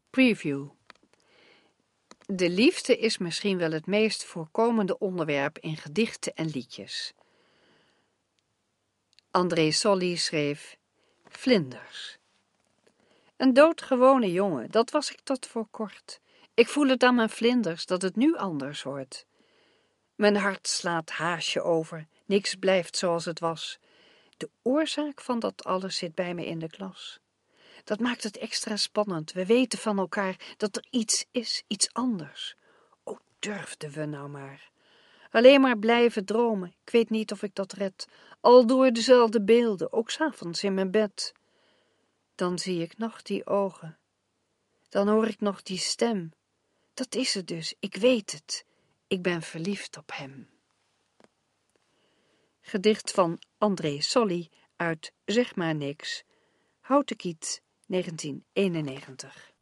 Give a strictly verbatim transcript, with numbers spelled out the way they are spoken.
Preview. De liefde is misschien wel het meest voorkomende onderwerp in gedichten en liedjes. André Solly schreef Vlinders. Een doodgewone jongen, dat was ik tot voor kort. Ik voel het aan mijn vlinders dat het nu anders wordt. Mijn hart slaat haasje over, niks blijft zoals het was. De oorzaak van dat alles zit bij me in de klas. Dat maakt het extra spannend. We weten van elkaar dat er iets is, iets anders. O, durfden we nou maar. Alleen maar blijven dromen, ik weet niet of ik dat red. Al door dezelfde beelden, ook 's avonds in mijn bed. Dan zie ik nog die ogen. Dan hoor ik nog die stem. Dat is het dus, ik weet het. Ik ben verliefd op hem. Gedicht van André Solly uit Zeg maar niks. Houten Kiet, negentien eenennegentig.